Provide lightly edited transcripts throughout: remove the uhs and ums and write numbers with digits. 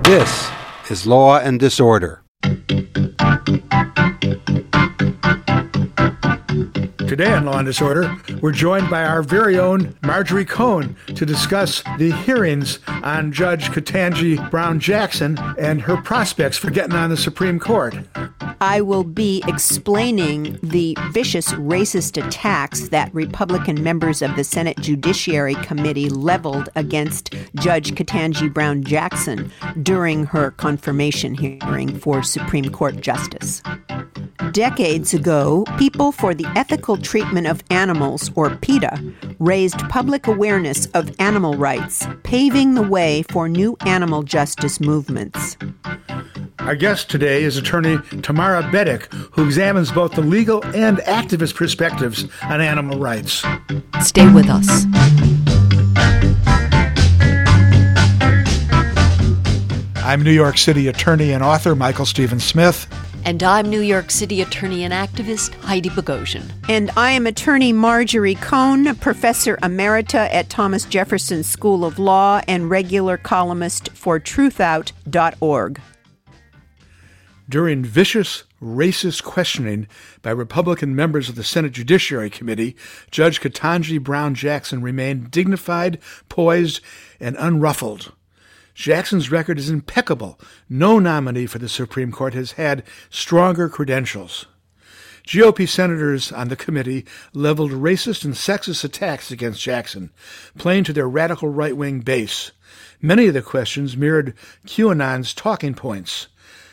This is Law and Disorder. Today on Law and Disorder, we're joined by our very own Marjorie Cohn to discuss the hearings on Judge Ketanji Brown Jackson and her prospects for getting on the Supreme Court. I will be explaining the vicious racist attacks that Republican members of the Senate Judiciary Committee leveled against Judge Ketanji Brown Jackson during her confirmation hearing for Supreme Court Justice. Decades ago, People for the Ethical Treatment of Animals, or PETA, raised public awareness of animal rights, paving the way for new animal justice movements. Our guest today is attorney Tamara Beddick, who examines both the legal and activist perspectives on animal rights. Stay with us. I'm New York City attorney and author Michael Stephen Smith. And I'm New York City attorney and activist Heidi Bogosian. And I am attorney Marjorie Cohn, professor emerita at Thomas Jefferson School of Law and regular columnist for truthout.org. During vicious, racist questioning by Republican members of the Senate Judiciary Committee, Judge Ketanji Brown Jackson remained dignified, poised, and unruffled. Jackson's record is impeccable. No nominee for the Supreme Court has had stronger credentials. GOP senators on the committee leveled racist and sexist attacks against Jackson, playing to their radical right-wing base. Many of the questions mirrored QAnon's talking points.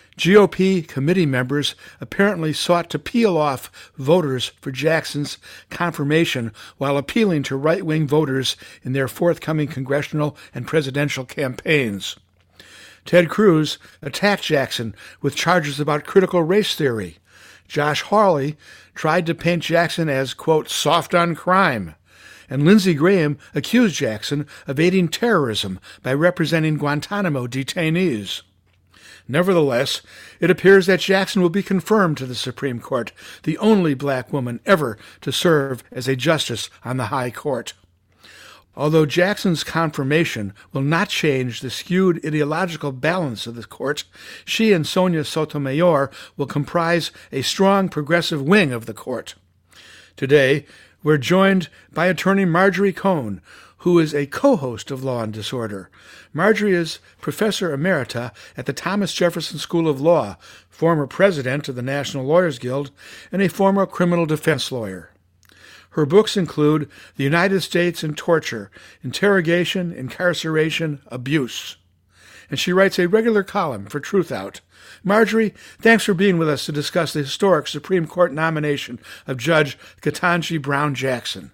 GOP committee members apparently sought to peel off voters for Jackson's confirmation while appealing to right-wing voters in their forthcoming congressional and presidential campaigns. Ted Cruz attacked Jackson with charges about critical race theory. Josh Hawley tried to paint Jackson as, quote, soft on crime. And Lindsey Graham accused Jackson of aiding terrorism by representing Guantanamo detainees. Nevertheless, it appears that Jackson will be confirmed to the Supreme Court, the only black woman ever to serve as a justice on the High Court. Although Jackson's confirmation will not change the skewed ideological balance of the court, she and Sonia Sotomayor will comprise a strong progressive wing of the court. Today, we're joined by attorney Marjorie Cohn, who is a co-host of Law and Disorder. Marjorie is professor emerita at the Thomas Jefferson School of Law, former president of the National Lawyers Guild, and a former criminal defense lawyer. Her books include The United States and Torture, Interrogation, Incarceration, Abuse. And she writes a regular column for Truthout. Marjorie, thanks for being with us to discuss the historic Supreme Court nomination of Judge Ketanji Brown Jackson.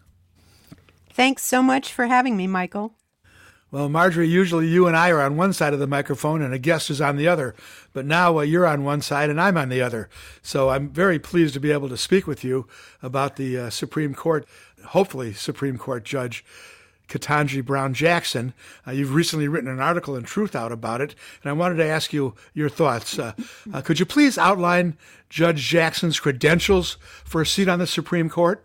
Thanks so much for having me, Michael. Well, Marjorie, usually you and I are on one side of the microphone and a guest is on the other, but now you're on one side and I'm on the other. So I'm very pleased to be able to speak with you about the Supreme Court, hopefully Supreme Court Judge Ketanji Brown Jackson. You've recently written an article in Truthout about it, and I wanted to ask you your thoughts. Could you please outline Judge Jackson's credentials for a seat on the Supreme Court?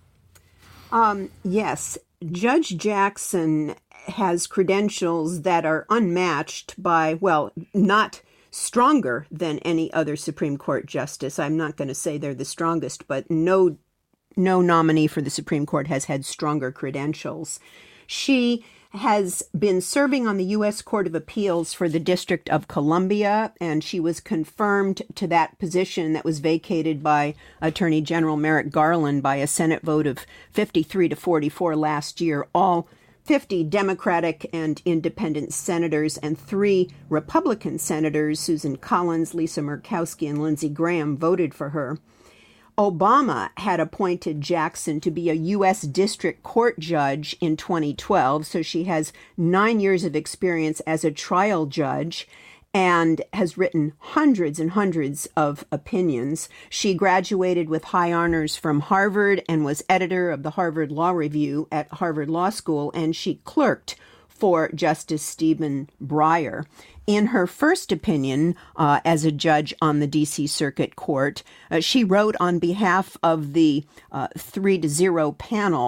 Yes. Judge Jackson has credentials that are unmatched by, well, not stronger than any other Supreme Court justice. I'm not going to say they're the strongest, but no nominee for the Supreme Court has had stronger credentials. She has been serving on the U.S. Court of Appeals for the District of Columbia, and she was confirmed to that position that was vacated by Attorney General Merrick Garland by a Senate vote of 53 to 44 last year. All 50 Democratic and independent senators and 3 Republican senators, Susan Collins, Lisa Murkowski, and Lindsey Graham, voted for her. Obama had appointed Jackson to be a U.S. District Court judge in 2012, so she has 9 years of experience as a trial judge and has written hundreds and hundreds of opinions. She graduated with high honors from Harvard and was editor of the Harvard Law Review at Harvard Law School, and she clerked for Justice Stephen Breyer. In her first opinion as a judge on the D.C. Circuit Court, she wrote on behalf of the 3-0 panel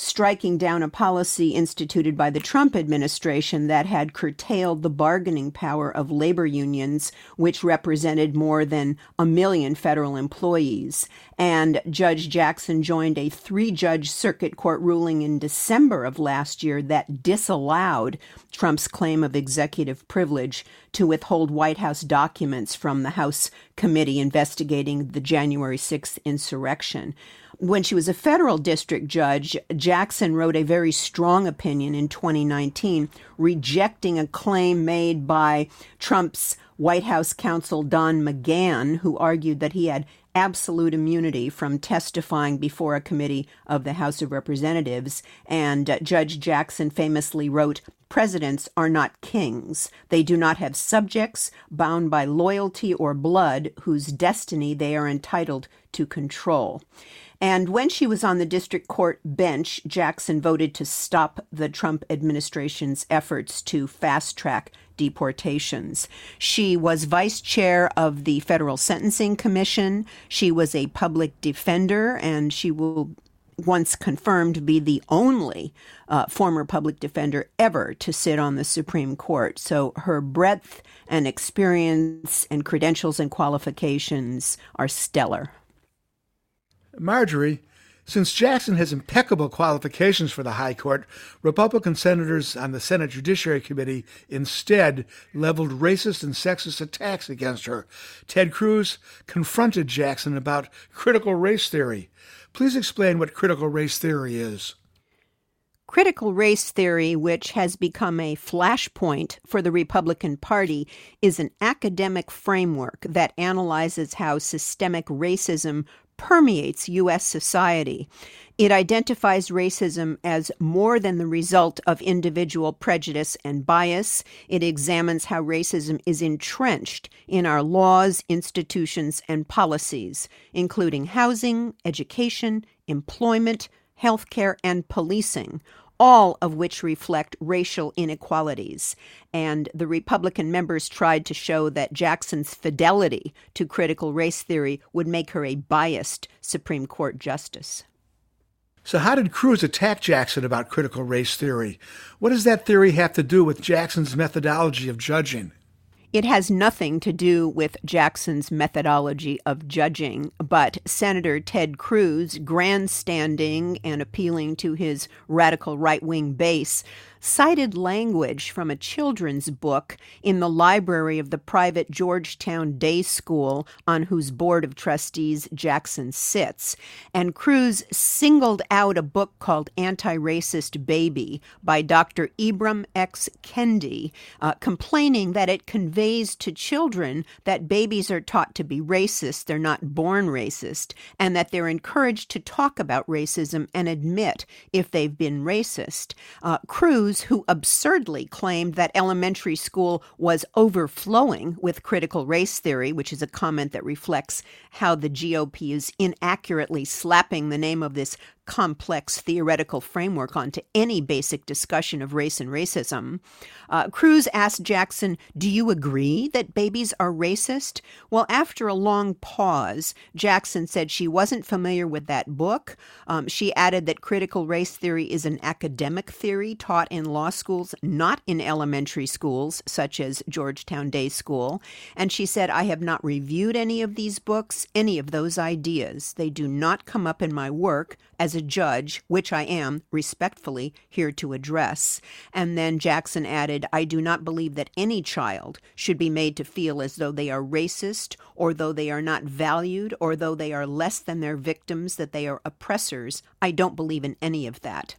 striking down a policy instituted by the Trump administration that had curtailed the bargaining power of labor unions, which represented more than 1 million federal employees. And Judge Jackson joined a 3-judge circuit court ruling in December of last year that disallowed Trump's claim of executive privilege to withhold White House documents from the House committee investigating the January 6th insurrection. When she was a federal district judge, Jackson wrote a very strong opinion in 2019 rejecting a claim made by Trump's White House counsel Don McGahn, who argued that he had absolute immunity from testifying before a committee of the House of Representatives. And Judge Jackson famously wrote, "Presidents are not kings. They do not have subjects bound by loyalty or blood whose destiny they are entitled to control." And when she was on the district court bench, Jackson voted to stop the Trump administration's efforts to fast-track deportations. She was vice chair of the Federal Sentencing Commission. She was a public defender, and she will, once confirmed, be the only former public defender ever to sit on the Supreme Court. So her breadth and experience and credentials and qualifications are stellar. Marjorie, since Jackson has impeccable qualifications for the High Court, Republican senators on the Senate Judiciary Committee instead leveled racist and sexist attacks against her. Ted Cruz confronted Jackson about critical race theory. Please explain what critical race theory is. Critical race theory, which has become a flashpoint for the Republican Party, is an academic framework that analyzes how systemic racism permeates U.S. society. It identifies racism as more than the result of individual prejudice and bias. It examines how racism is entrenched in our laws, institutions, and policies, including housing, education, employment, healthcare, and policing, all of which reflect racial inequalities. And the Republican members tried to show that Jackson's fidelity to critical race theory would make her a biased Supreme Court justice. So how did Cruz attack Jackson about critical race theory? What does that theory have to do with Jackson's methodology of judging? It has nothing to do with Jackson's methodology of judging, but Senator Ted Cruz, grandstanding and appealing to his radical right-wing base, cited language from a children's book in the library of the private Georgetown Day School on whose board of trustees Jackson sits. And Cruz singled out a book called Anti-Racist Baby by Dr. Ibram X. Kendi, complaining that it conveys to children that babies are taught to be racist, they're not born racist, and that they're encouraged to talk about racism and admit if they've been racist. Cruz, who absurdly claimed that elementary school was overflowing with critical race theory, which is a comment that reflects how the GOP is inaccurately slapping the name of this complex theoretical framework onto any basic discussion of race and racism. Cruz asked Jackson, "Do you agree that babies are racist?" Well, after a long pause, Jackson said she wasn't familiar with that book. She added that critical race theory is an academic theory taught in law schools, not in elementary schools, such as Georgetown Day School. And she said, "I have not reviewed any of these books, any of those ideas. They do not come up in my work as a judge, which I am respectfully here to address." And then Jackson added, "I do not believe that any child should be made to feel as though they are racist, or though they are not valued, or though they are less than their victims, that they are oppressors. I don't believe in any of that."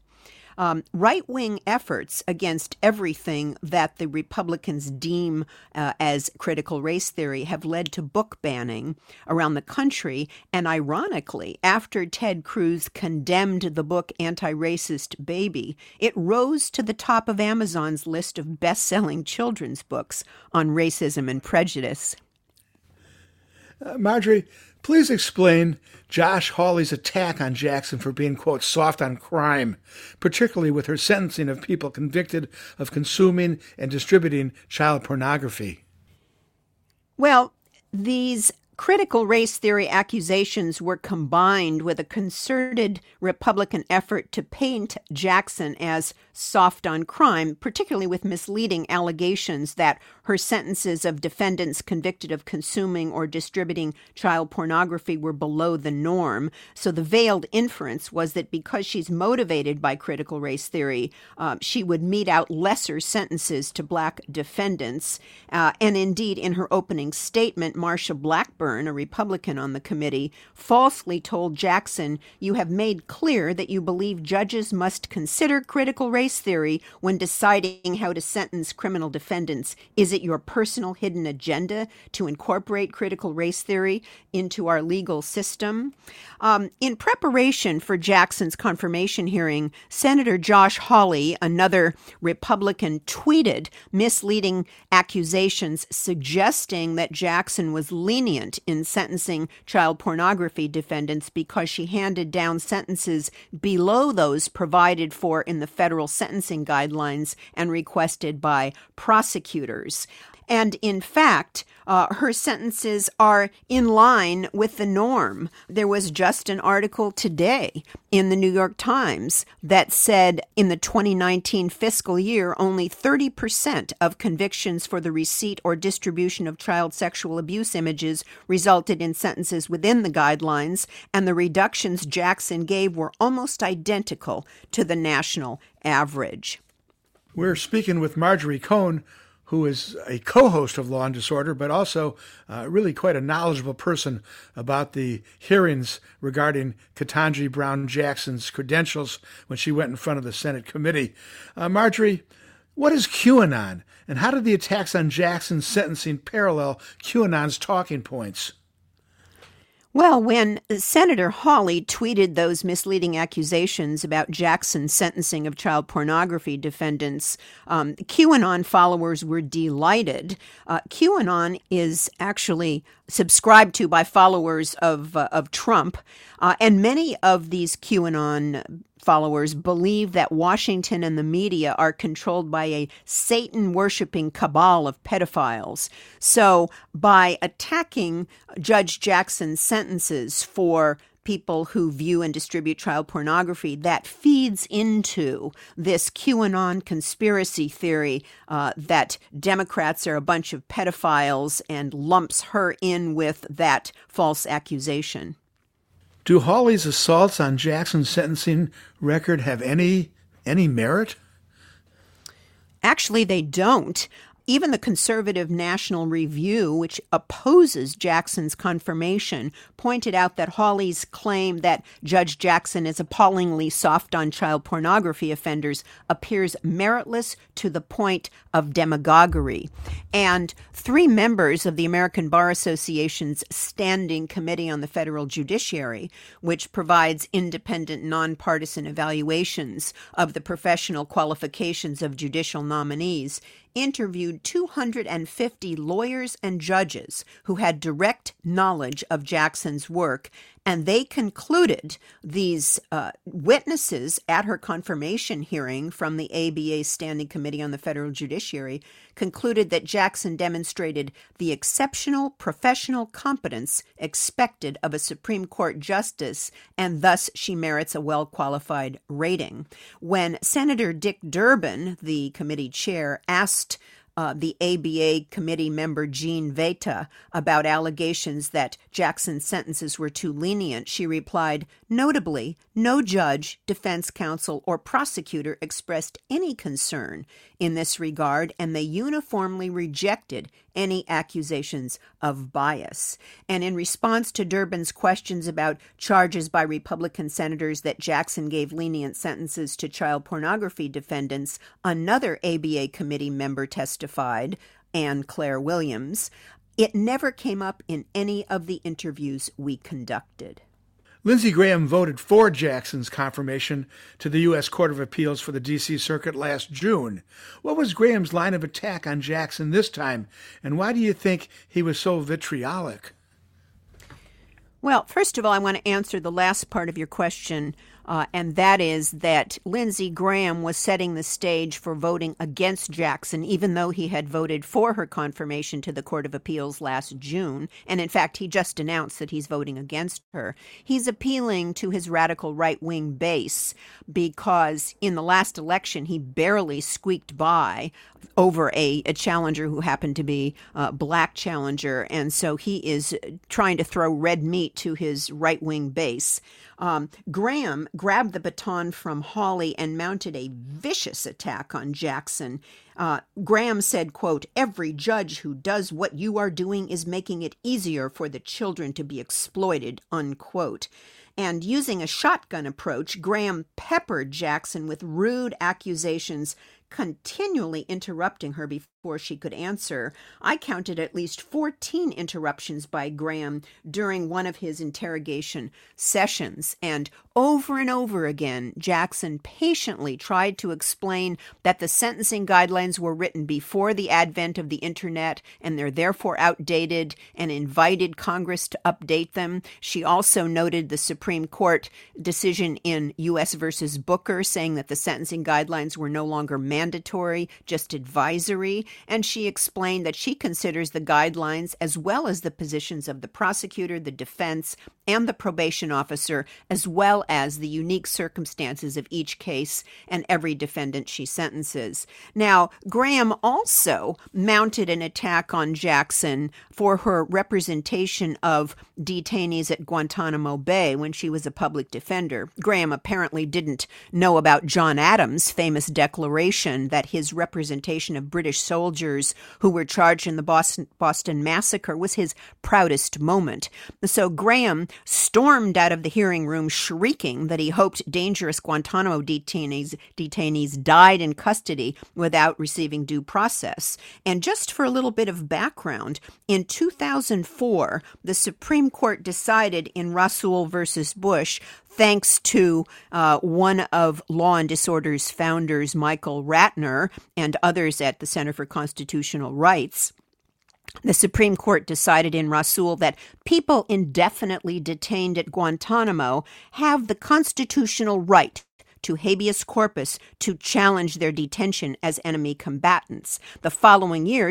Right-wing efforts against everything that the Republicans deem as critical race theory have led to book banning around the country. And ironically, after Ted Cruz condemned the book Anti-Racist Baby, it rose to the top of Amazon's list of best-selling children's books on racism and prejudice. Marjorie, please explain Josh Hawley's attack on Jackson for being, quote, soft on crime, particularly with her sentencing of people convicted of consuming and distributing child pornography. Well, these Critical race theory accusations were combined with a concerted Republican effort to paint Jackson as soft on crime, particularly with misleading allegations that her sentences of defendants convicted of consuming or distributing child pornography were below the norm. So the veiled inference was that because she's motivated by critical race theory, she would mete out lesser sentences to black defendants. And indeed, in her opening statement, Marsha Blackburn, a Republican on the committee, falsely told Jackson, "You have made clear that you believe judges must consider critical race theory when deciding how to sentence criminal defendants. Is it your personal hidden agenda to incorporate critical race theory into our legal system?" In preparation for Jackson's confirmation hearing, Senator Josh Hawley, another Republican, tweeted misleading accusations suggesting that Jackson was lenient in sentencing child pornography defendants because she handed down sentences below those provided for in the federal sentencing guidelines and requested by prosecutors. And in fact, her sentences are in line with the norm. There was just an article today in the New York Times that said in the 2019 fiscal year, only 30% of convictions for the receipt or distribution of child sexual abuse images resulted in sentences within the guidelines, and the reductions Jackson gave were almost identical to the national average. We're speaking with Marjorie Cohn, who is a co-host of Law and Disorder, but also really quite a knowledgeable person about the hearings regarding Ketanji Brown Jackson's credentials when she went in front of the Senate committee. Marjorie, what is QAnon, and how did the attacks on Jackson's sentencing parallel QAnon's talking points? Well, when Senator Hawley tweeted those misleading accusations about Jackson's sentencing of child pornography defendants, QAnon followers were delighted. QAnon is actually subscribed to by followers of Trump, and many of these QAnon followers believe that Washington and the media are controlled by a Satan-worshipping cabal of pedophiles. So by attacking Judge Jackson's sentences for people who view and distribute child pornography, that feeds into this QAnon conspiracy theory that Democrats are a bunch of pedophiles and lumps her in with that false accusation. Do Hawley's assaults on Jackson's sentencing record have any merit? Actually, they don't. Even the conservative National Review, which opposes Jackson's confirmation, pointed out that Hawley's claim that Judge Jackson is appallingly soft on child pornography offenders appears meritless to the point of demagoguery. And 3 members of the American Bar Association's Standing Committee on the Federal Judiciary, which provides independent, nonpartisan evaluations of the professional qualifications of judicial nominees, interviewed 250 lawyers and judges who had direct knowledge of Jackson's work, and they concluded, these witnesses at her confirmation hearing from the ABA Standing Committee on the Federal Judiciary, concluded that Jackson demonstrated the exceptional professional competence expected of a Supreme Court justice, and thus she merits a well-qualified rating. When Senator Dick Durbin, the committee chair, asked the ABA committee member Jean Veta about allegations that Jackson's sentences were too lenient, she replied, "Notably, no judge, defense counsel, or prosecutor expressed any concern in this regard, and they uniformly rejected any accusations of bias." And in response to Durbin's questions about charges by Republican senators that Jackson gave lenient sentences to child pornography defendants, another ABA committee member testified, Ann Claire Williams, "It never came up in any of the interviews we conducted." Lindsey Graham voted for Jackson's confirmation to the U.S. Court of Appeals for the D.C. Circuit last June. What was Graham's line of attack on Jackson this time, and why do you think he was so vitriolic? Well, first of all, I want to answer the last part of your question and that is that Lindsey Graham was setting the stage for voting against Jackson, even though he had voted for her confirmation to the Court of Appeals last June. And in fact, he just announced that he's voting against her. He's appealing to his radical right-wing base because in the last election, he barely squeaked by over a challenger who happened to be a black challenger. And so he is trying to throw red meat to his right-wing base. Graham grabbed the baton from Hawley and mounted a vicious attack on Jackson. Graham said, quote, "Every judge who does what you are doing is making it easier for the children to be exploited," unquote. And using a shotgun approach, Graham peppered Jackson with rude accusations, continually interrupting her before she could answer. I counted at least 14 interruptions by Graham during one of his interrogation sessions, and over again, Jackson patiently tried to explain that the sentencing guidelines were written before the advent of the internet and they're therefore outdated, and invited Congress to update them. She also noted the Supreme Court decision in U.S. versus Booker, saying that the sentencing guidelines were no longer mandatory, just advisory. And she explained that she considers the guidelines, as well as the positions of the prosecutor, the defense, and the probation officer, as well as the unique circumstances of each case and every defendant she sentences. Now, Graham also mounted an attack on Jackson for her representation of detainees at Guantanamo Bay when she was a public defender. Graham apparently didn't know about John Adams' famous declaration that his representation of British soldiers who were charged in the Boston Massacre was his proudest moment. So Graham stormed out of the hearing room shrieking that he hoped dangerous Guantanamo detainees died in custody without receiving due process. And just for a little bit of background, in 2004, the Supreme Court decided in Rasool versus Bush, thanks to one of Law and Disorder's founders, Michael Ratner, and others at the Center for Constitutional Rights, the Supreme Court decided in Rasool that people indefinitely detained at Guantanamo have the constitutional right to habeas corpus to challenge their detention as enemy combatants. The following year,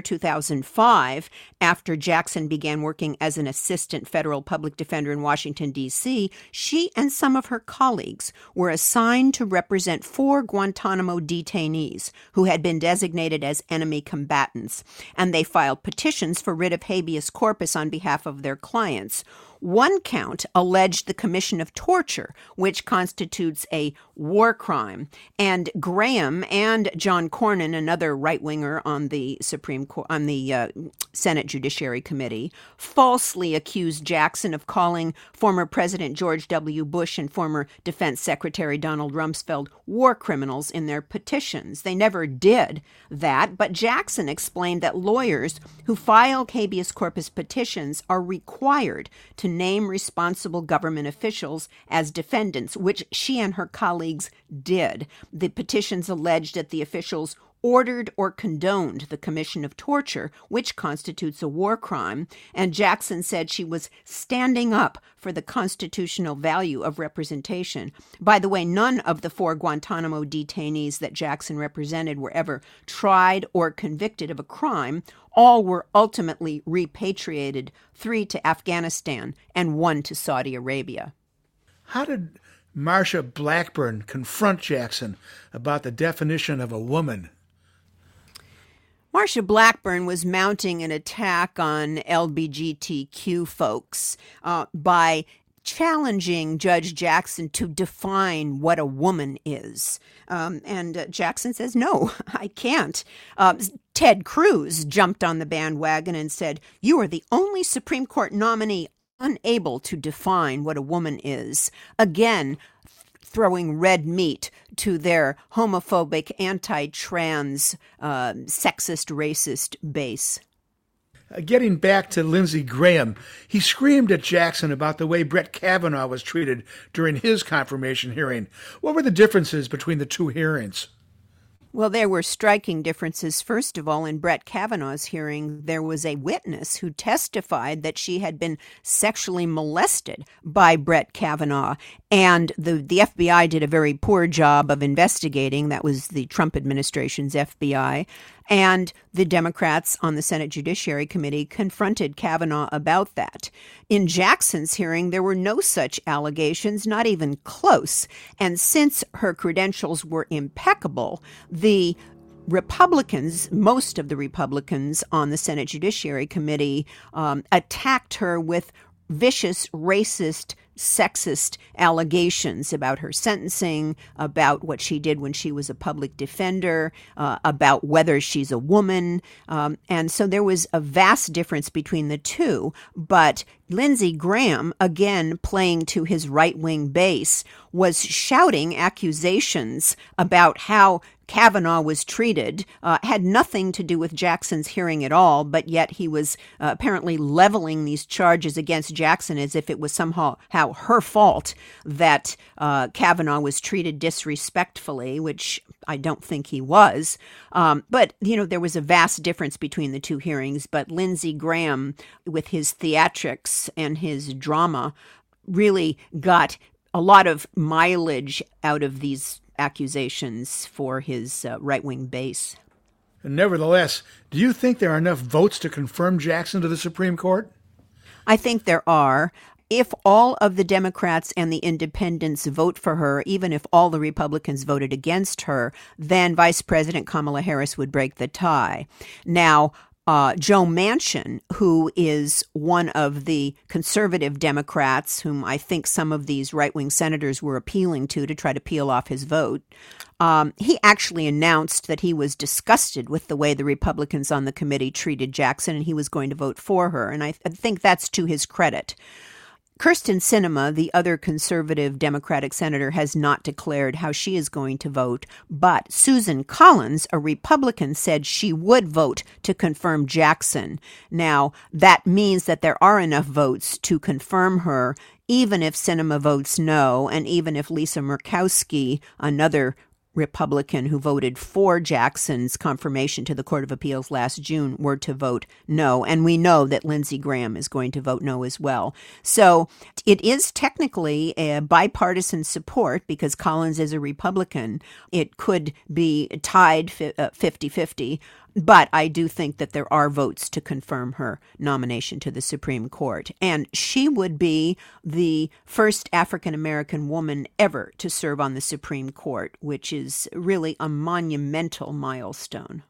2005, after Jackson began working as an assistant federal public defender in Washington, D.C., she and some of her colleagues were assigned to represent 4 Guantanamo detainees who had been designated as enemy combatants, and they filed petitions for writ of habeas corpus on behalf of their clients. One count alleged the commission of torture, which constitutes a war crime. And Graham and John Cornyn, another right-winger on the Senate Judiciary Committee, falsely accused Jackson of calling former President George W. Bush and former Defense Secretary Donald Rumsfeld war criminals in their petitions. They never did that, but Jackson explained that lawyers who file habeas corpus petitions are required to name responsible government officials as defendants, which she and her colleagues did. The petitions alleged that the officials ordered or condoned the commission of torture, which constitutes a war crime, and Jackson said she was standing up for the constitutional value of representation. By the way, none of the 4 Guantanamo detainees that Jackson represented were ever tried or convicted of a crime. All were ultimately repatriated, 3 to Afghanistan and 1 to Saudi Arabia. How did Marsha Blackburn confront Jackson about the definition of a woman? Marsha Blackburn was mounting an attack on LGBTQ folks by challenging Judge Jackson to define what a woman is. And Jackson says, no, I can't. Ted Cruz jumped on the bandwagon and said, you are the only Supreme Court nominee unable to define what a woman is. Again, throwing red meat to their homophobic, anti-trans, sexist, racist base. Getting back to Lindsey Graham, he screamed at Jackson about the way Brett Kavanaugh was treated during his confirmation hearing. What were the differences between the 2 hearings? Well, there were striking differences. First of all, in Brett Kavanaugh's hearing, there was a witness who testified that she had been sexually molested by Brett Kavanaugh. And the FBI did a very poor job of investigating. That was the Trump administration's FBI. And the Democrats on the Senate Judiciary Committee confronted Kavanaugh about that. In Jackson's hearing, there were no such allegations, not even close. And since her credentials were impeccable, the Republicans, most of the Republicans on the Senate Judiciary Committee, attacked her with vicious, racist, sexist allegations about her sentencing, about what she did when she was a public defender, about whether she's a woman. And so there was a vast difference between the two. But Lindsey Graham, again playing to his right-wing base, was shouting accusations about how Kavanaugh was treated, had nothing to do with Jackson's hearing at all, but yet he was apparently leveling these charges against Jackson as if it was somehow her fault that Kavanaugh was treated disrespectfully, which I don't think he was. But, there was a vast difference between the two hearings. But Lindsey Graham, with his theatrics and his drama, really got a lot of mileage out of these accusations for his right-wing base. Nevertheless, do you think there are enough votes to confirm Jackson to the Supreme Court? I think there are. If all of the Democrats and the independents vote for her, even if all the Republicans voted against her, then Vice President Kamala Harris would break the tie. Now, Joe Manchin, who is one of the conservative Democrats, whom I think some of these right-wing senators were appealing to try to peel off his vote, he actually announced that he was disgusted with the way the Republicans on the committee treated Jackson, and he was going to vote for her. And I think that's to his credit. Kyrsten Sinema, the other conservative Democratic senator, has not declared how she is going to vote, but Susan Collins, a Republican, said she would vote to confirm Jackson. Now, that means that there are enough votes to confirm her, even if Sinema votes no, and even if Lisa Murkowski, another Republican who voted for Jackson's confirmation to the Court of Appeals last June, were to vote no. And we know that Lindsey Graham is going to vote no as well. So it is technically a bipartisan support because Collins is a Republican. It could be tied 50-50. But I do think that there are votes to confirm her nomination to the Supreme Court. And she would be the first African-American woman ever to serve on the Supreme Court, which is really a monumental milestone.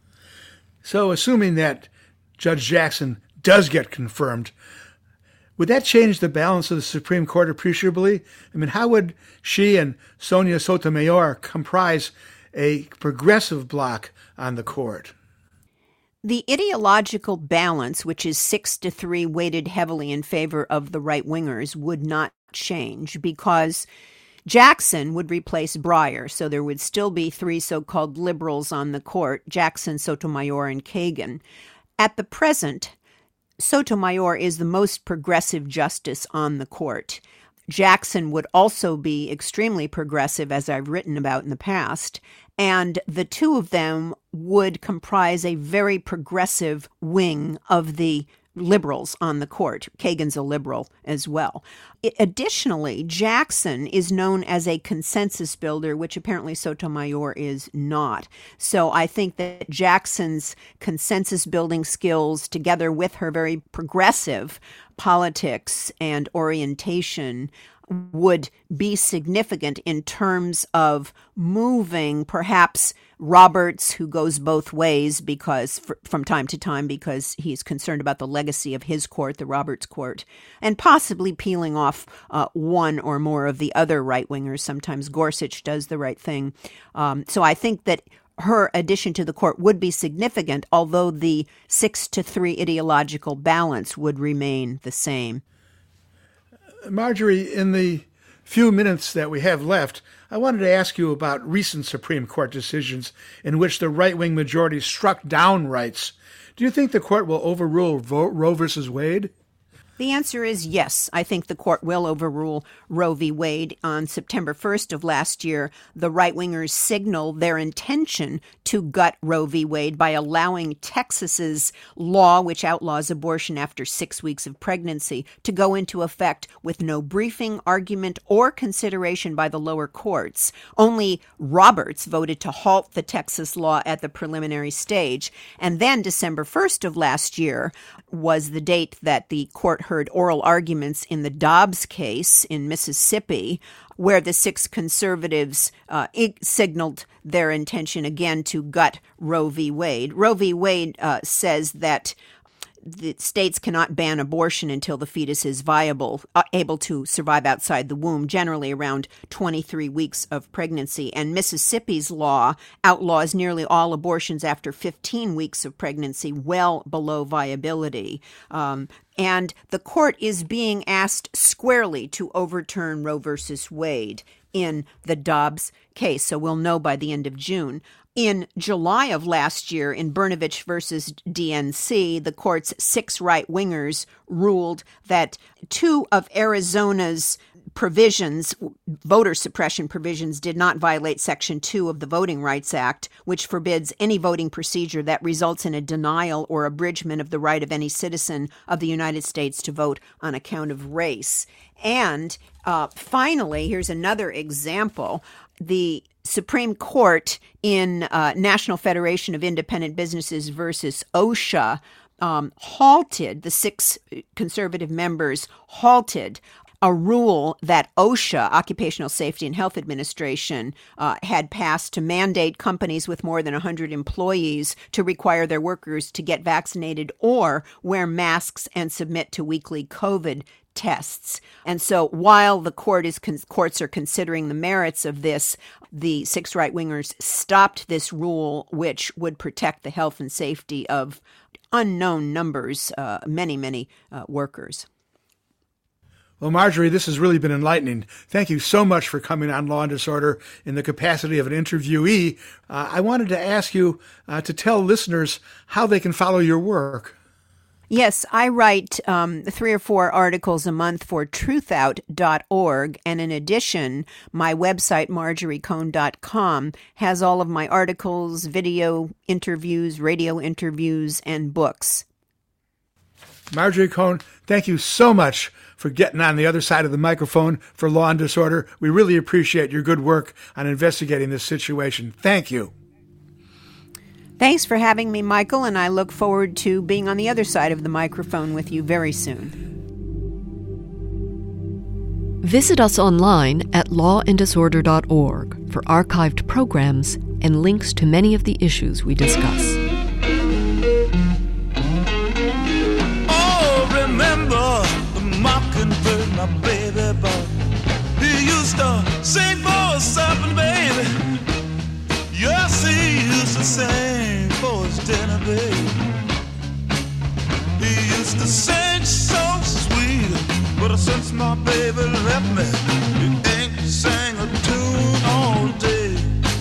So assuming that Judge Jackson does get confirmed, would that change the balance of the Supreme Court appreciably? I mean, how would she and Sonia Sotomayor comprise a progressive bloc on the court? The ideological balance, which is 6-3 weighted heavily in favor of the right-wingers, would not change because Jackson would replace Breyer, so there would still be three so-called liberals on the court, Jackson, Sotomayor, and Kagan. At the present, Sotomayor is the most progressive justice on the court. Jackson would also be extremely progressive, as I've written about in the past, and the two of them would comprise a very progressive wing of the liberals on the court. Kagan's a liberal as well. Additionally, Jackson is known as a consensus builder, which apparently Sotomayor is not. So I think that Jackson's consensus building skills, together with her very progressive politics and orientation, would be significant in terms of moving perhaps Roberts, who goes both ways because from time to time because he's concerned about the legacy of his court, the Roberts court, and possibly peeling off one or more of the other right-wingers. Sometimes Gorsuch does the right thing. So I think that her addition to the court would be significant, although the 6-3 ideological balance would remain the same. Marjorie, in the few minutes that we have left, I wanted to ask you about recent Supreme Court decisions in which the right-wing majority struck down rights. Do you think the court will overrule Roe versus Wade? The answer is yes. I think the court will overrule Roe v. Wade. On September 1st of last year, the right-wingers signaled their intention to gut Roe v. Wade by allowing Texas's law, which outlaws abortion after 6 weeks of pregnancy, to go into effect with no briefing, argument, or consideration by the lower courts. Only Roberts voted to halt the Texas law at the preliminary stage. And then December 1st of last year was the date that the court heard oral arguments in the Dobbs case in Mississippi, where the 6 conservatives signaled their intention again to gut Roe v. Wade. Roe v. Wade says that the states cannot ban abortion until the fetus is viable, able to survive outside the womb, generally around 23 weeks of pregnancy. And Mississippi's law outlaws nearly all abortions after 15 weeks of pregnancy, well below viability. And the court is being asked squarely to overturn Roe versus Wade in the Dobbs case, so we'll know by the end of June. In July of last year, in Brnovich versus DNC, the court's 6 right-wingers ruled that 2 of Arizona's provisions, voter suppression provisions, did not violate Section 2 of the Voting Rights Act, which forbids any voting procedure that results in a denial or abridgment of the right of any citizen of the United States to vote on account of race. And finally, here's another example. The Supreme Court in National Federation of Independent Businesses versus OSHA halted, the 6 conservative members halted a rule that OSHA, Occupational Safety and Health Administration, had passed to mandate companies with more than 100 employees to require their workers to get vaccinated or wear masks and submit to weekly COVID tests. And so while the courts are considering the merits of this, the 6 right-wingers stopped this rule, which would protect the health and safety of unknown numbers, many workers. Well, Marjorie, this has really been enlightening. Thank you so much for coming on Law and Disorder in the capacity of an interviewee. I wanted to ask you to tell listeners how they can follow your work. Yes, I write 3 or 4 articles a month for truthout.org. And in addition, my website, marjoriecohn.com, has all of my articles, video interviews, radio interviews, and books. Marjorie Cohn, thank you so much for getting on the other side of the microphone for Law and Disorder. We really appreciate your good work on investigating this situation. Thank you. Thanks for having me, Michael, and I look forward to being on the other side of the microphone with you very soon. Visit us online at lawanddisorder.org for archived programs and links to many of the issues we discuss. My baby boy, he used to sing for us something, baby. Yes, he used to sing for his dinner, baby. He used to sing so sweet, but since my baby left me, he ain't sang a tune all day.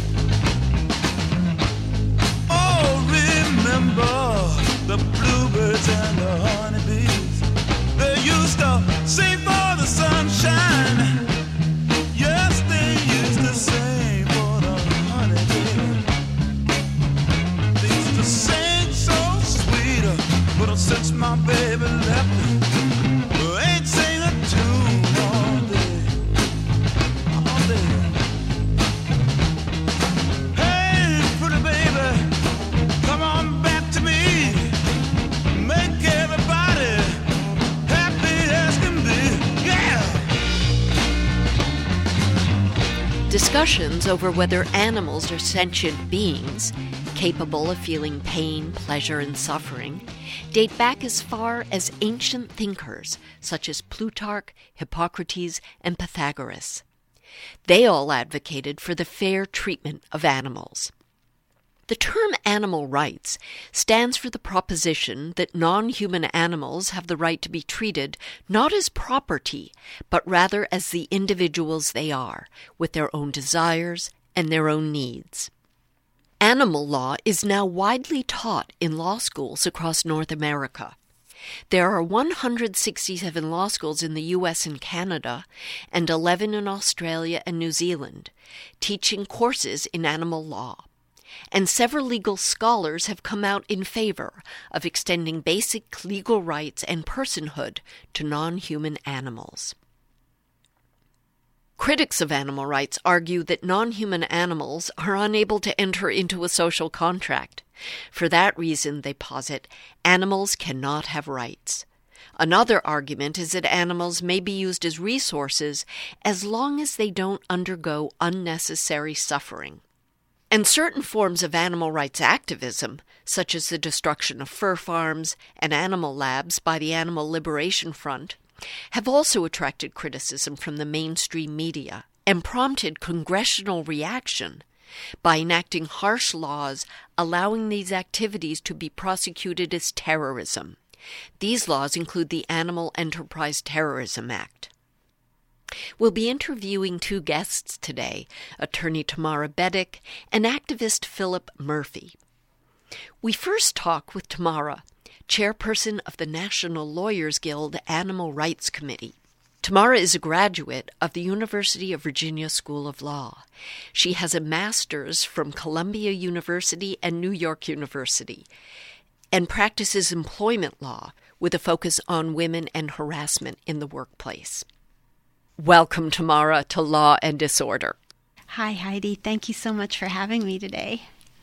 Oh, remember the bluebirds and the honeybees. They used to sing for the sunshine. Yes, they used to sing for the honeydew. They used to sing so sweet, but since my baby left me, I ain't sing a tune all day, all day. Hey, pretty baby, come on back to me. Make everybody Discussions over whether animals are sentient beings, capable of feeling pain, pleasure, and suffering, date back as far as ancient thinkers such as Plutarch, Hippocrates, and Pythagoras. They all advocated for the fair treatment of animals. The term animal rights stands for the proposition that non-human animals have the right to be treated not as property, but rather as the individuals they are, with their own desires and their own needs. Animal law is now widely taught in law schools across North America. There are 167 law schools in the U.S. and Canada, and 11 in Australia and New Zealand, teaching courses in animal law. And several legal scholars have come out in favor of extending basic legal rights and personhood to non-human animals. Critics of animal rights argue that non-human animals are unable to enter into a social contract. For that reason, they posit, animals cannot have rights. Another argument is that animals may be used as resources as long as they don't undergo unnecessary suffering. And certain forms of animal rights activism, such as the destruction of fur farms and animal labs by the Animal Liberation Front, have also attracted criticism from the mainstream media and prompted congressional reaction by enacting harsh laws allowing these activities to be prosecuted as terrorism. These laws include the Animal Enterprise Terrorism Act. We'll be interviewing two guests today, attorney Tamara Beddick and activist Philip Murphy. We first talk with Tamara, chairperson of the National Lawyers Guild Animal Rights Committee. Tamara is a graduate of the University of Virginia School of Law. She has a master's from Columbia University and New York University, and practices employment law with a focus on women and harassment in the workplace. Welcome, Tamara, to Law and Disorder. Hi, Heidi. Thank you so much for having me today.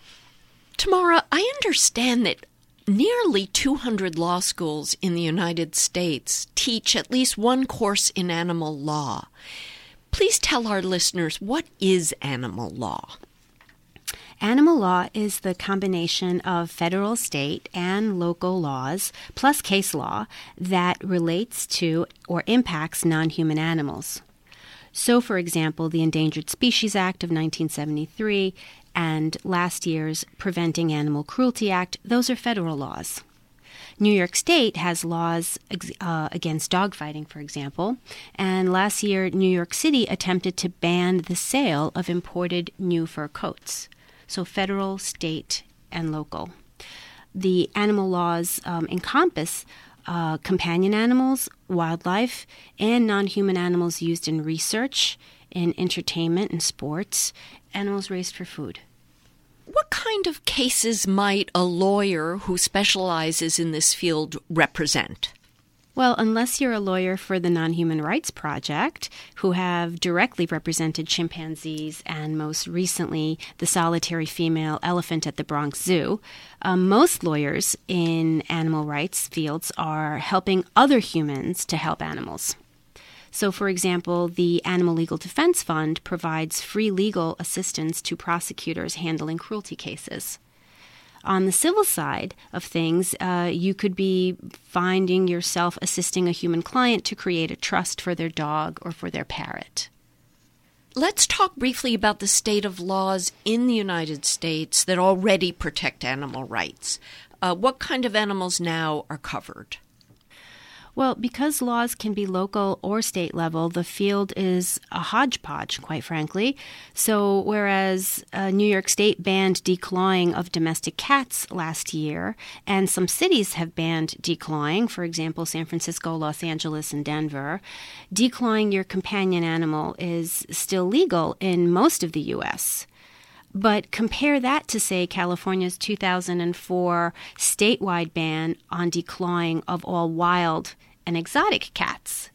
Tamara, I understand that nearly 200 law schools in the United States teach at least one course in animal law. Please tell our listeners, what is animal law? Animal law is the combination of federal, state, and local laws, plus case law, that relates to or impacts non-human animals. So, for example, the Endangered Species Act of 1973 and last year's Preventing Animal Cruelty Act, those are federal laws. New York State has laws against dogfighting, for example, and last year New York City attempted to ban the sale of imported new fur coats. So federal, state, and local. The animal laws encompass companion animals, wildlife, and non-human animals used in research, in entertainment and sports, animals raised for food. What kind of cases might a lawyer who specializes in this field represent? Well, unless you're a lawyer for the Non-Human Rights Project, who have directly represented chimpanzees and most recently the solitary female elephant at the Bronx Zoo, most lawyers in animal rights fields are helping other humans to help animals. So, for example, the Animal Legal Defense Fund provides free legal assistance to prosecutors handling cruelty cases. On the civil side of things, you could be finding yourself assisting a human client to create a trust for their dog or for their parrot. Let's talk briefly about the state of laws in the United States that already protect animal rights. What kind of animals now are covered? Well, because laws can be local or state level, the field is a hodgepodge, quite frankly. So whereas New York State banned declawing of domestic cats last year, and some cities have banned declawing, for example, San Francisco, Los Angeles, and Denver, declawing your companion animal is still legal in most of the U.S., but compare that to, say, California's 2004 statewide ban on declawing of all wild and exotic cats.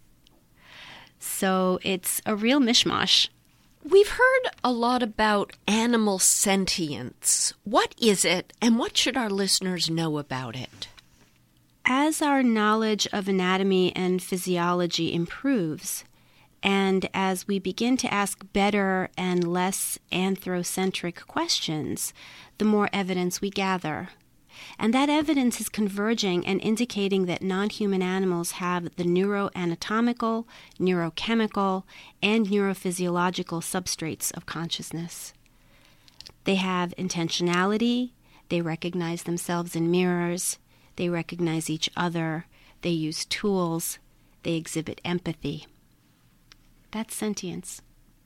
So it's a real mishmash. We've heard a lot about animal sentience. What is it, and what should our listeners know about it? As our knowledge of anatomy and physiology improves, and as we begin to ask better and less anthrocentric questions, the more evidence we gather. And that evidence is converging and indicating that non-human animals have the neuroanatomical, neurochemical, and neurophysiological substrates of consciousness. They have intentionality, they recognize themselves in mirrors, they recognize each other, they use tools, they exhibit empathy. That's sentience.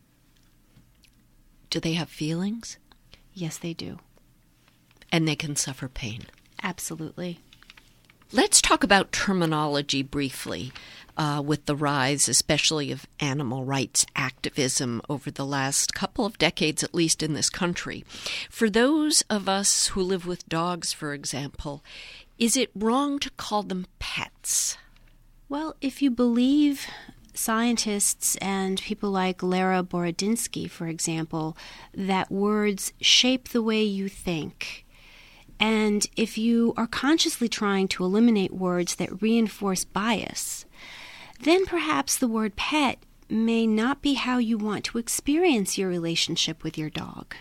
Do they have feelings? Yes, they do. And they can suffer pain. Absolutely. Let's talk about terminology briefly. With the rise, especially of animal rights activism over the last couple of decades, at least in this country. For those of us who live with dogs, for example, is it wrong to call them pets? Well, if you believe scientists and people like Lara Borodinsky, for example, that words shape the way you think, and if you are consciously trying to eliminate words that reinforce bias, then perhaps the word pet may not be how you want to experience your relationship with your dog.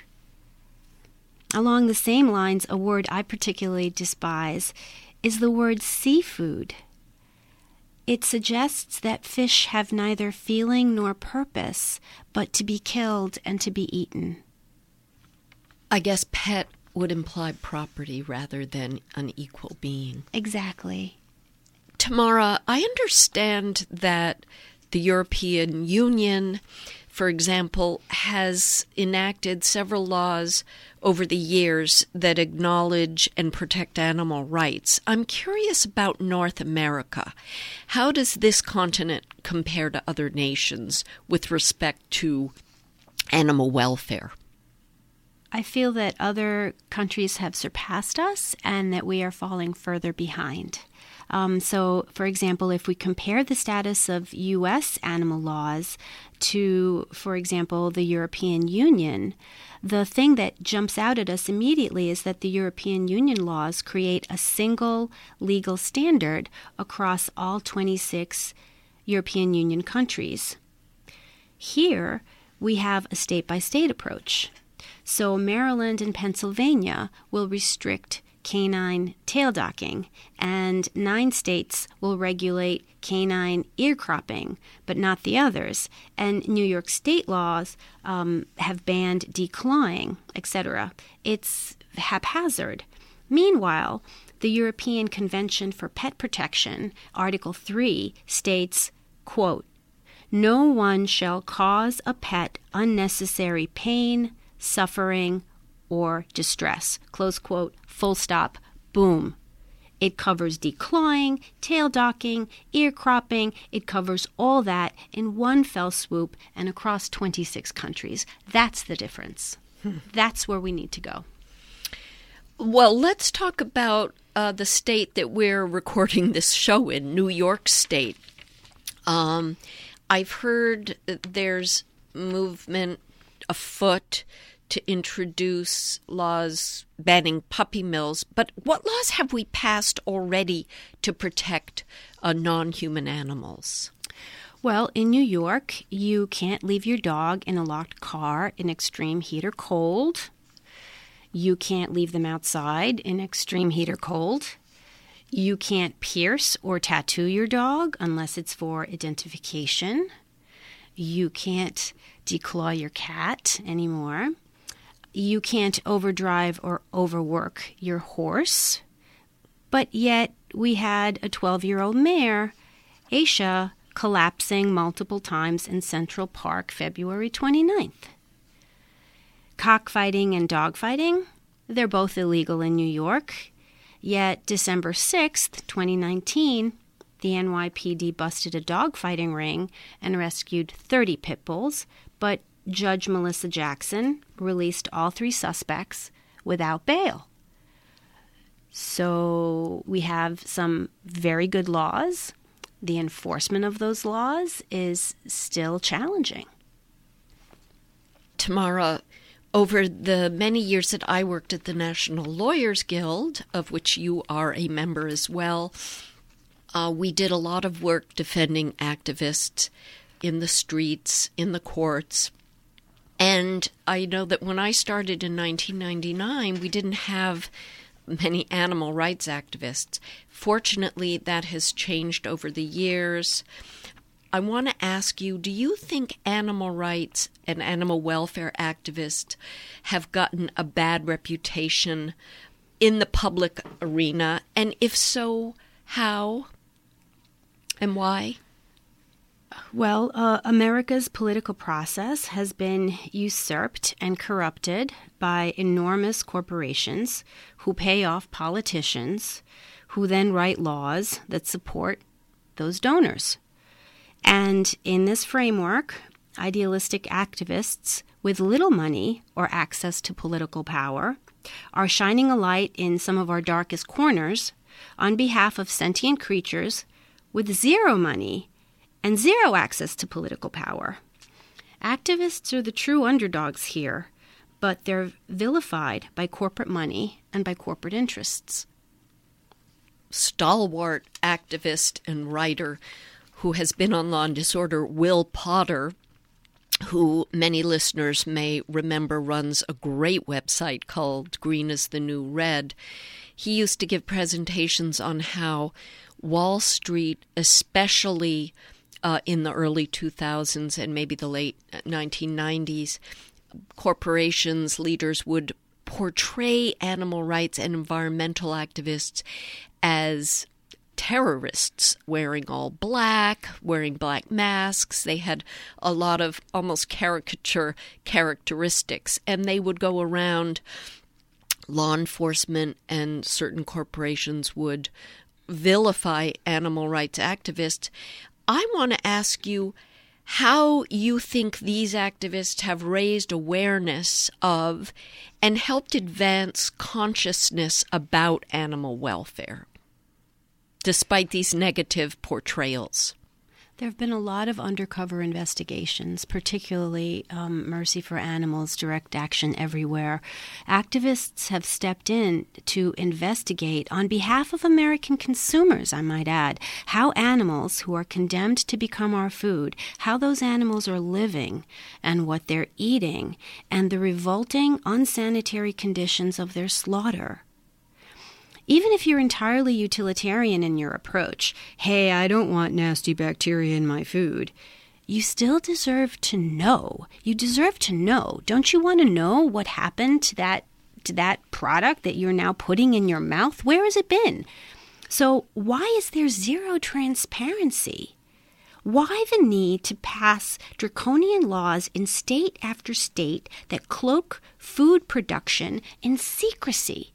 Along the same lines, a word I particularly despise is the word seafood. It suggests that fish have neither feeling nor purpose, but to be killed and to be eaten. I guess pet would imply property rather than an equal being. Exactly. Tamara, I understand that the European Union, for example, has enacted several laws over the years that acknowledge and protect animal rights. I'm curious about North America. How does this continent compare to other nations with respect to animal welfare? I feel that other countries have surpassed us and that we are falling further behind. So, for example, if we compare the status of U.S. animal laws to, for example, the European Union, the thing that jumps out at us immediately is that the European Union laws create a single legal standard across all 26 European Union countries. Here, we have a state-by-state approach. So Maryland and Pennsylvania will restrict canine tail docking, and 9 states will regulate canine ear cropping, but not the others. And New York state laws have banned declawing, etc. It's haphazard. Meanwhile, the European Convention for Pet Protection, Article 3, states, quote, "No one shall cause a pet unnecessary pain, suffering, or distress," close quote, full stop, boom. It covers declawing, tail docking, ear cropping. It covers all that in one fell swoop and across 26 countries. That's the difference. That's where we need to go. Well, let's talk about the state that we're recording this show in, New York State. I've heard that there's movement afoot to introduce laws banning puppy mills, but what laws have we passed already to protect non-human animals? Well, in New York, you can't leave your dog in a locked car in extreme heat or cold. You can't leave them outside in extreme heat or cold. You can't pierce or tattoo your dog unless it's for identification. You can't declaw your cat anymore. You can't overdrive or overwork your horse. But yet we had a 12-year-old mare, Aisha, collapsing multiple times in Central Park February 29th. Cockfighting and dogfighting, they're both illegal in New York. Yet December 6th, 2019, the NYPD busted a dogfighting ring and rescued 30 pit bulls, but Judge Melissa Jackson released all 3 suspects without bail. So we have some very good laws. The enforcement of those laws is still challenging. Tamara, over the many years that I worked at the National Lawyers Guild, of which you are a member as well, we did a lot of work defending activists in the streets, in the courts. And I know that when I started in 1999, we didn't have many animal rights activists. Fortunately, that has changed over the years. I want to ask you, do you think animal rights and animal welfare activists have gotten a bad reputation in the public arena? And if so, how and why? Well, America's political process has been usurped and corrupted by enormous corporations who pay off politicians who then write laws that support those donors. And in this framework, idealistic activists with little money or access to political power are shining a light in some of our darkest corners on behalf of sentient creatures with zero money and zero access to political power. Activists are the true underdogs here, but they're vilified by corporate money and by corporate interests. Stalwart activist and writer who has been on Law and Disorder, Will Potter, who many listeners may remember runs a great website called Green is the New Red. He used to give presentations on how Wall Street, especially in the early 2000s and maybe the late 1990s, corporations, leaders would portray animal rights and environmental activists as terrorists, wearing all black, wearing black masks. They had a lot of almost caricature characteristics, and they would go around. Law enforcement and certain corporations would vilify animal rights activists. I want to ask you how you think these activists have raised awareness of and helped advance consciousness about animal welfare, despite these negative portrayals. There have been a lot of undercover investigations, particularly Mercy for Animals, Direct Action Everywhere. Activists have stepped in to investigate, on behalf of American consumers, I might add, how animals who are condemned to become our food, how those animals are living and what they're eating, and the revolting, unsanitary conditions of their slaughter. Even if you're entirely utilitarian in your approach, hey, I don't want nasty bacteria in my food, you still deserve to know. You deserve to know. Don't you want to know what happened to that product that you're now putting in your mouth? Where has it been? So why is there zero transparency? Why the need to pass draconian laws in state after state that cloak food production in secrecy?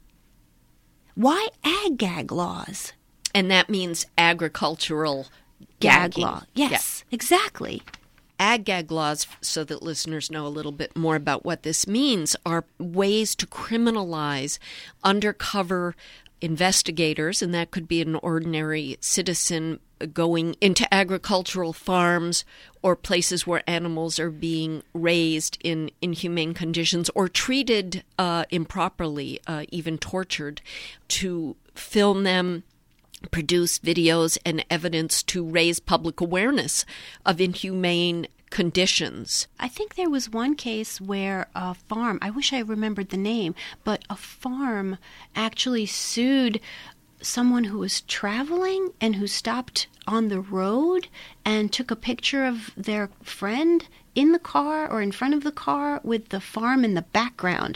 Why ag-gag laws? And that means agricultural Gag gagging. law. Yes, exactly. Ag-gag laws, so that listeners know a little bit more about what this means, are ways to criminalize undercover investigators, and that could be an ordinary citizen going into agricultural farms or places where animals are being raised in inhumane conditions or treated improperly, even tortured, to film them, produce videos and evidence to raise public awareness of inhumane conditions. I think there was one case where a farm, I wish I remembered the name, but a farm actually sued someone who was traveling and who stopped on the road and took a picture of their friend in the car or in front of the car with the farm in the background.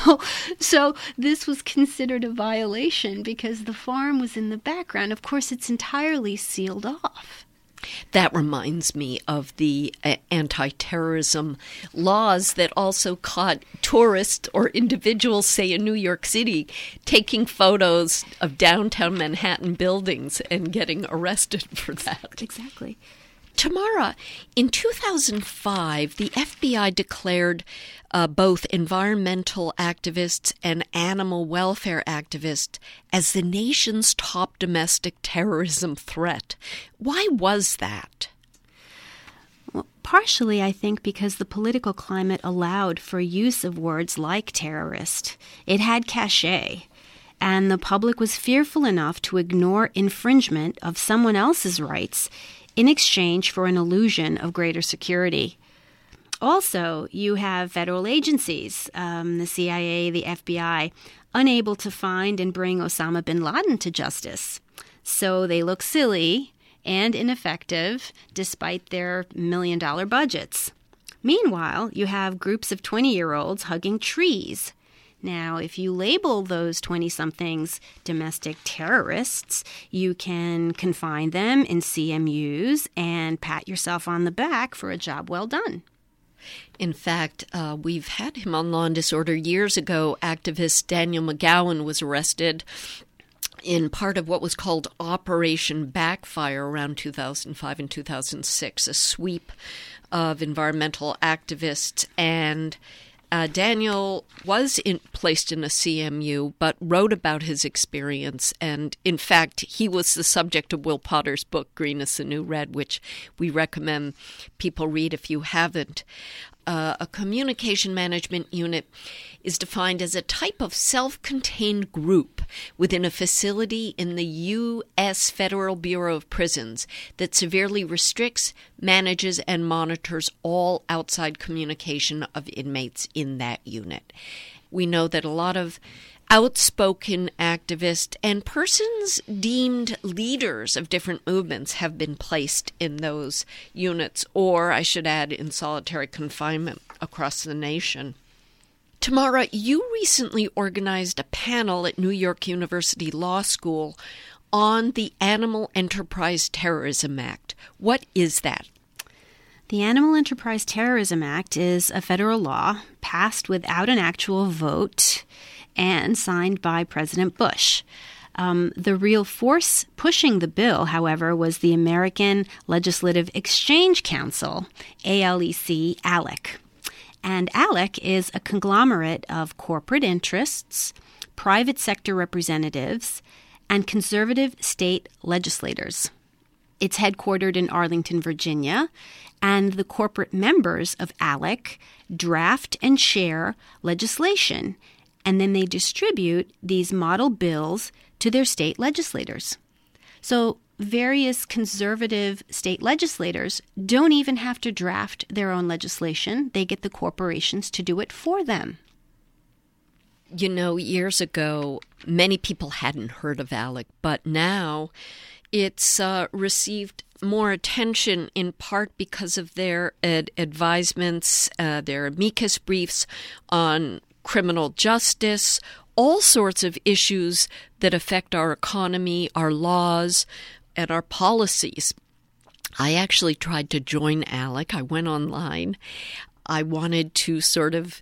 So this was considered a violation because the farm was in the background. Of course, it's entirely sealed off. That reminds me of the anti-terrorism laws that also caught tourists or individuals, say in New York City, taking photos of downtown Manhattan buildings and getting arrested for that. Exactly. Tamara, in 2005, the FBI declared both environmental activists and animal welfare activists as the nation's top domestic terrorism threat. Why was that? Well, partially, I think, because the political climate allowed for use of words like terrorist. It had cachet, and the public was fearful enough to ignore infringement of someone else's rights in exchange for an illusion of greater security. Also, you have federal agencies, the CIA, the FBI, unable to find and bring Osama bin Laden to justice. So they look silly and ineffective despite their million-dollar budgets. Meanwhile, you have groups of 20-year-olds hugging trees. Now, if you label those 20-somethings domestic terrorists, you can confine them in CMUs and pat yourself on the back for a job well done. In fact, we've had him on Law and Disorder years ago. Activist Daniel McGowan was arrested in part of what was called Operation Backfire around 2005 and 2006, a sweep of environmental activists. And Daniel was placed in a CMU, but wrote about his experience. And in fact, he was the subject of Will Potter's book, Green is the New Red, which we recommend people read if you haven't. A communication management unit is defined as a type of self-contained group within a facility in the U.S. Federal Bureau of Prisons that severely restricts, manages, and monitors all outside communication of inmates in that unit. We know that a lot of outspoken activists and persons deemed leaders of different movements have been placed in those units, or I should add, in solitary confinement across the nation. Tamara, you recently organized a panel at New York University Law School on the Animal Enterprise Terrorism Act. What is that? The Animal Enterprise Terrorism Act is a federal law passed without an actual vote and signed by President Bush. The real force pushing the bill, however, was the American Legislative Exchange Council, ALEC. And ALEC is a conglomerate of corporate interests, private sector representatives, and conservative state legislators. It's headquartered in Arlington, Virginia, and the corporate members of ALEC draft and share legislation, and then they distribute these model bills to their state legislators. So various conservative state legislators don't even have to draft their own legislation. They get the corporations to do it for them. You know, years ago, many people hadn't heard of ALEC, but now it's received more attention in part because of their advisements, their amicus briefs on criminal justice, all sorts of issues that affect our economy, our laws, and our policies. I actually tried to join ALEC. I went online. I wanted to sort of,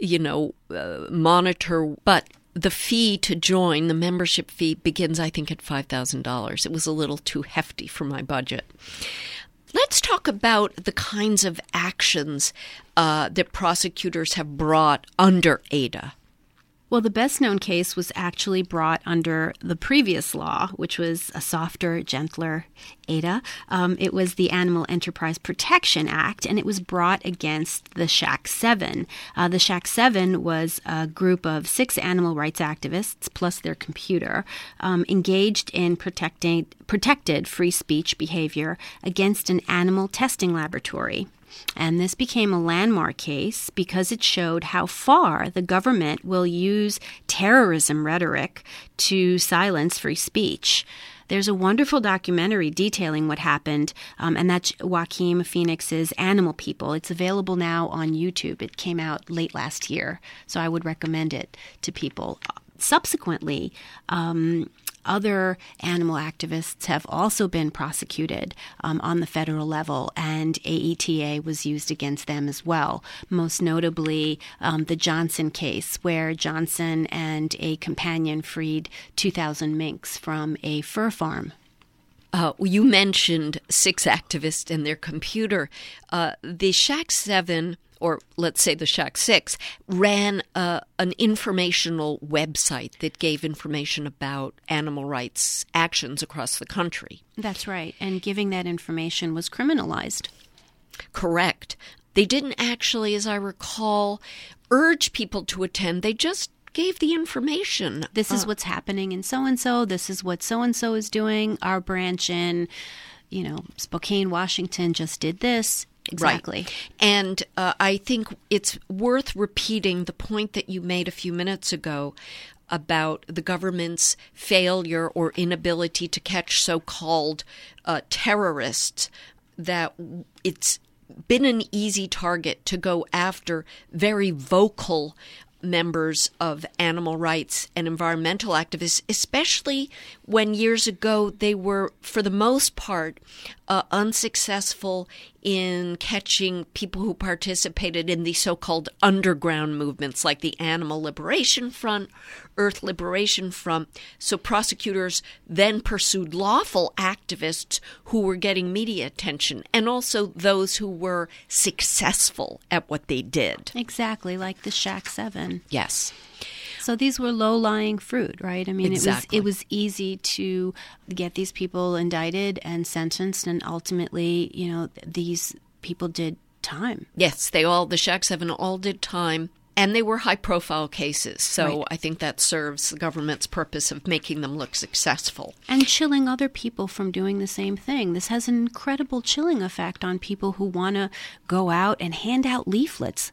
monitor, but the fee to join, the membership fee, begins, I think, at $5,000. It was a little too hefty for my budget. Let's talk about the kinds of actions that prosecutors have brought under ADA. Well, the best-known case was actually brought under the previous law, which was a softer, gentler ADA. It was the Animal Enterprise Protection Act, and it was brought against the Shack 7. The Shack 7 was a group of 6 animal rights activists, plus their computer, engaged in protected free speech behavior against an animal testing laboratory. And this became a landmark case because it showed how far the government will use terrorism rhetoric to silence free speech. There's a wonderful documentary detailing what happened, and that's Joaquin Phoenix's Animal People. It's available now on YouTube. It came out late last year, so I would recommend it to people. Subsequently, other animal activists have also been prosecuted on the federal level, and AETA was used against them as well. Most notably, the Johnson case, where Johnson and a companion freed 2,000 minks from a fur farm. You mentioned 6 activists and their computer. The Shack 7, or let's say the Shack 6, ran an informational website that gave information about animal rights actions across the country. That's right. And giving that information was criminalized. Correct. They didn't actually, as I recall, urge people to attend. They just gave the information. This is what's happening in so-and-so. This is what so-and-so is doing. Our branch in, Spokane, Washington just did this. Exactly. Right. And I think it's worth repeating the point that you made a few minutes ago about the government's failure or inability to catch so-called terrorists, that it's been an easy target to go after very vocal members of animal rights and environmental activists, especially when years ago they were, for the most part, unsuccessful in catching people who participated in the so-called underground movements like the Animal Liberation Front, Earth Liberation Front. So prosecutors then pursued lawful activists who were getting media attention, and also those who were successful at what they did. Exactly, like the Shack 7. Yes. So these were low-lying fruit, right? I mean, Exactly. it was easy to get these people indicted and sentenced, and ultimately, these people did time. Yes, the Shack 7 all did time, and they were high-profile cases. So Right. I think that serves the government's purpose of making them look successful. And chilling other people from doing the same thing. This has an incredible chilling effect on people who want to go out and hand out leaflets.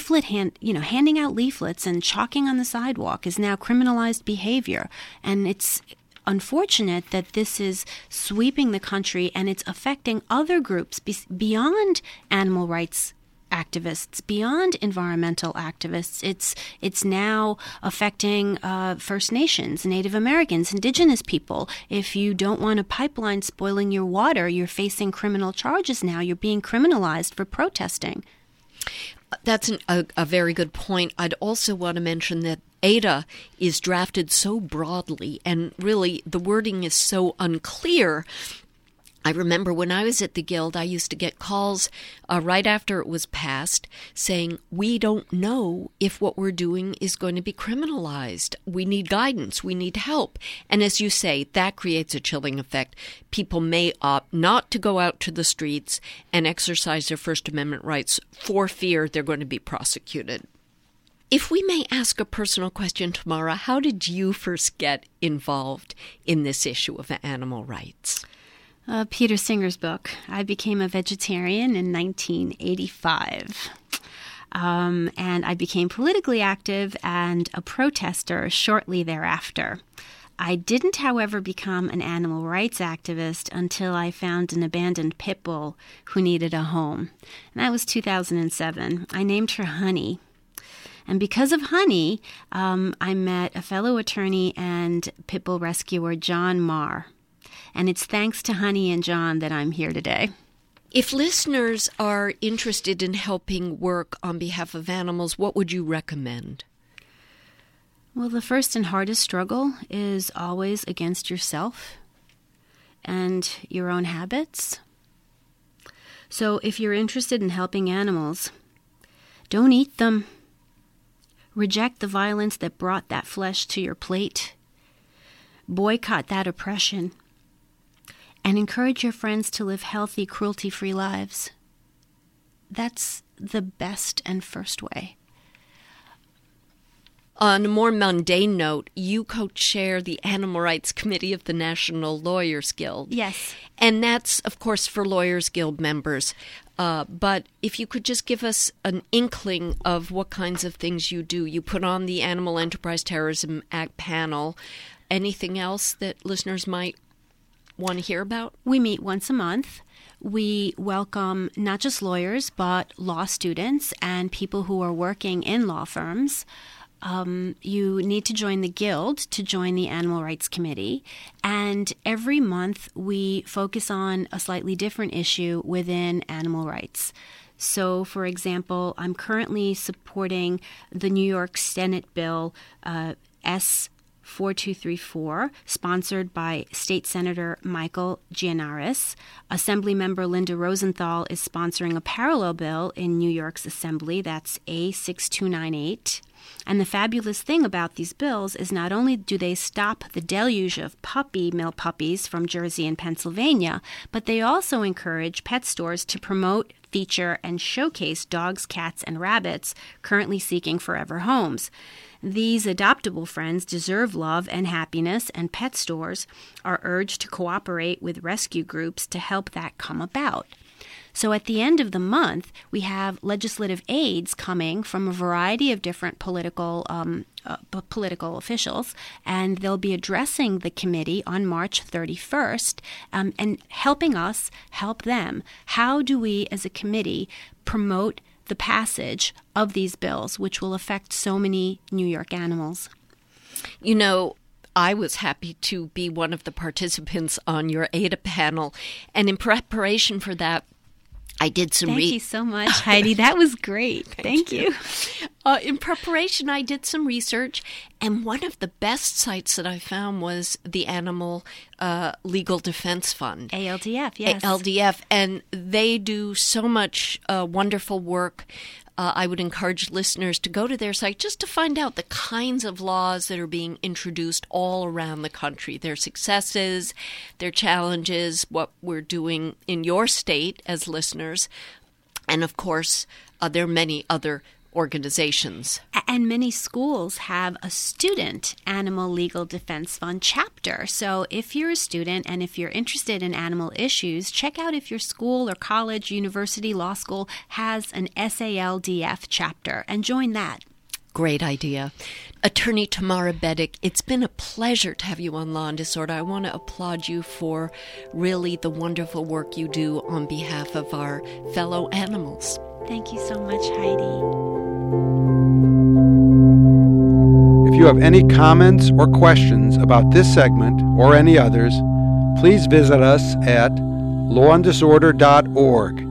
Handing out leaflets and chalking on the sidewalk is now criminalized behavior. And it's unfortunate that this is sweeping the country, and it's affecting other groups beyond animal rights activists, beyond environmental activists. It's now affecting First Nations, Native Americans, Indigenous people. If you don't want a pipeline spoiling your water, you're facing criminal charges now. You're being criminalized for protesting. That's a very good point. I'd also want to mention that ADA is drafted so broadly, and really the wording is so unclear. I remember when I was at the Guild, I used to get calls right after it was passed saying, we don't know if what we're doing is going to be criminalized. We need guidance. We need help. And as you say, that creates a chilling effect. People may opt not to go out to the streets and exercise their First Amendment rights for fear they're going to be prosecuted. If we may ask a personal question, Tamara, how did you first get involved in this issue of animal rights? Peter Singer's book. I became a vegetarian in 1985. And I became politically active and a protester shortly thereafter. I didn't, however, become an animal rights activist until I found an abandoned pit bull who needed a home. And that was 2007. I named her Honey. And because of Honey, I met a fellow attorney and pit bull rescuer, John Marr. And it's thanks to Honey and John that I'm here today. If listeners are interested in helping work on behalf of animals, what would you recommend? Well, the first and hardest struggle is always against yourself and your own habits. So if you're interested in helping animals, don't eat them. Reject the violence that brought that flesh to your plate. Boycott that oppression. And encourage your friends to live healthy, cruelty-free lives. That's the best and first way. On a more mundane note, you co-chair the Animal Rights Committee of the National Lawyers Guild. Yes. And that's, of course, for Lawyers Guild members. But if you could just give us an inkling of what kinds of things you do. You put on the Animal Enterprise Terrorism Act panel. Anything else that listeners might want to hear about? We meet once a month. We welcome not just lawyers, but law students and people who are working in law firms. You need to join the Guild to join the Animal Rights Committee. And every month we focus on a slightly different issue within animal rights. So, for example, I'm currently supporting the New York Senate bill S-4234, sponsored by State Senator Michael Gianaris. Assemblymember Linda Rosenthal is sponsoring a parallel bill in New York's Assembly. That's A6298. And the fabulous thing about these bills is not only do they stop the deluge of male puppies from Jersey and Pennsylvania, but they also encourage pet stores to promote, feature, and showcase dogs, cats, and rabbits currently seeking forever homes. These adoptable friends deserve love and happiness, and pet stores are urged to cooperate with rescue groups to help that come about. So at the end of the month, we have legislative aides coming from a variety of different political officials, and they'll be addressing the committee on March 31st and helping us help them. How do we as a committee promote the passage of these bills, which will affect so many New York animals? You know, I was happy to be one of the participants on your ADA panel, and in preparation for that, I did some Thank you so much, Heidi. That was great. Thank you. In preparation, I did some research, and one of the best sites that I found was the Animal Legal Defense Fund. ALDF, yes. ALDF, and they do so much wonderful work. I would encourage listeners to go to their site just to find out the kinds of laws that are being introduced all around the country, their successes, their challenges, what we're doing in your state as listeners, and of course, there are many other organizations. And many schools have a student Animal Legal Defense Fund chapter. So if you're a student and if you're interested in animal issues, check out if your school or college, university, law school has an SALDF chapter and join that. Great idea. Attorney Tamara Beddick, it's been a pleasure to have you on Law and Disorder. I want to applaud you for really the wonderful work you do on behalf of our fellow animals. Thank you so much, Heidi. If you have any comments or questions about this segment or any others, please visit us at lawanddisorder.org.